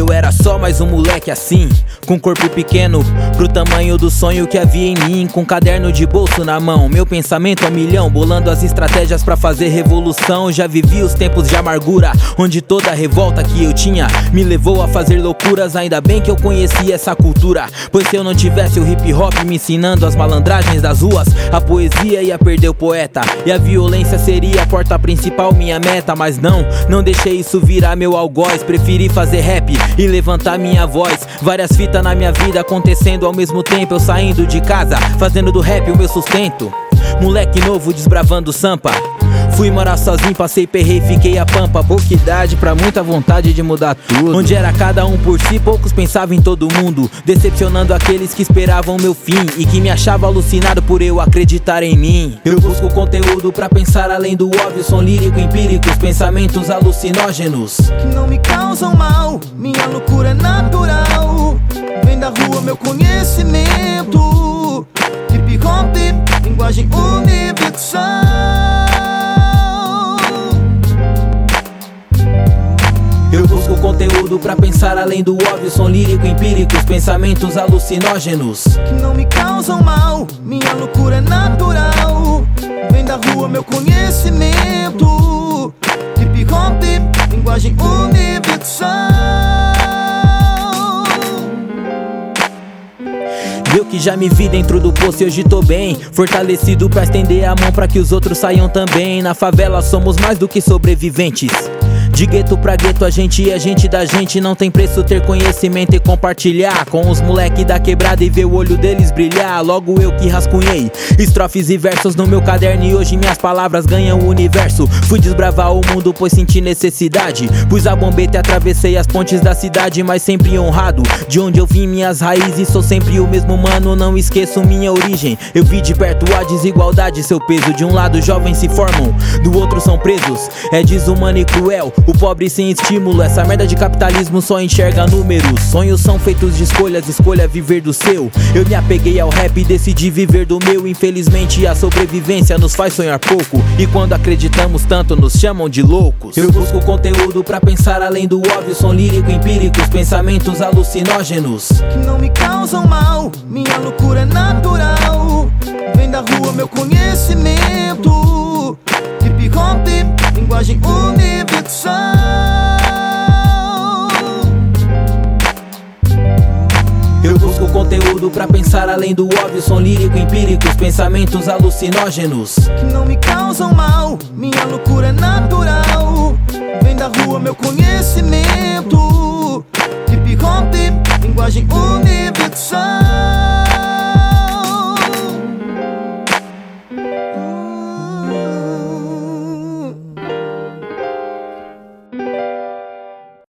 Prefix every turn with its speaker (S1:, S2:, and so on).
S1: eu era só mais um moleque assim, com corpo pequeno pro tamanho do sonho que havia em mim. Com caderno de bolso na mão, meu pensamento a milhão, bolando as estratégias pra fazer revolução. Já vivi os tempos de amargura, onde toda a revolta que eu tinha me levou a fazer loucuras. Ainda bem que eu conheci essa cultura, pois se eu não tivesse o hip hop me ensinando as malandragens das ruas, a poesia ia perder o poeta e a violência seria a porta principal, minha meta. Mas não deixei isso virar meu algoz, preferi fazer rap e levantar minha voz. Várias fitas na minha vida acontecendo ao mesmo tempo, eu saindo de casa, fazendo do rap o meu sustento. Moleque novo desbravando sampa, fui morar sozinho, passei perrei, fiquei a pampa. Pouca idade pra muita vontade de mudar tudo, onde era cada um por si, poucos pensavam em todo mundo, decepcionando aqueles que esperavam meu fim e que me achavam alucinado por eu acreditar em mim. Eu busco conteúdo pra pensar além do óbvio, som lírico, empíricos, pensamentos alucinógenos
S2: que não me causam mal, minha loucura é natural. Vem da rua meu conhecimento, hip hop, linguagem universal.
S1: Eu busco conteúdo pra pensar além do óbvio, som lírico, empíricos, pensamentos alucinógenos
S2: que não me causam mal, minha loucura é natural. Vem da rua meu conhecimento, hip hop, linguagem universal.
S1: Eu que já me vi dentro do poço e hoje tô bem, fortalecido pra estender a mão pra que os outros saiam também. Na favela somos mais do que sobreviventes, de gueto pra gueto a gente é gente da gente. Não tem preço ter conhecimento e compartilhar com os moleque da quebrada e ver o olho deles brilhar. Logo eu que rascunhei estrofes e versos no meu caderno e hoje minhas palavras ganham o universo. Fui desbravar o mundo pois senti necessidade, pus a bombeta e atravessei as pontes da cidade, mas sempre honrado de onde eu vim, minhas raízes. Sou sempre o mesmo mano, não esqueço minha origem. Eu vi de perto a desigualdade, seu peso. De um lado jovens se formam, do outro são presos. É desumano e cruel o pobre sem estímulo, essa merda de capitalismo só enxerga números. Sonhos são feitos de escolhas, escolha viver do seu. Eu me apeguei ao rap e decidi viver do meu. Infelizmente a sobrevivência nos faz sonhar pouco, e quando acreditamos tanto nos chamam de loucos. Eu busco conteúdo pra pensar além do óbvio, som lírico, empíricos, pensamentos alucinógenos
S2: que não me causam mal, minha loucura é natural. Vem da rua meu conhecimento, hip hop, linguagem universal.
S1: Eu busco conteúdo pra pensar além do óbvio, som lírico, empíricos, pensamentos alucinógenos
S2: que não me causam mal, minha loucura é natural.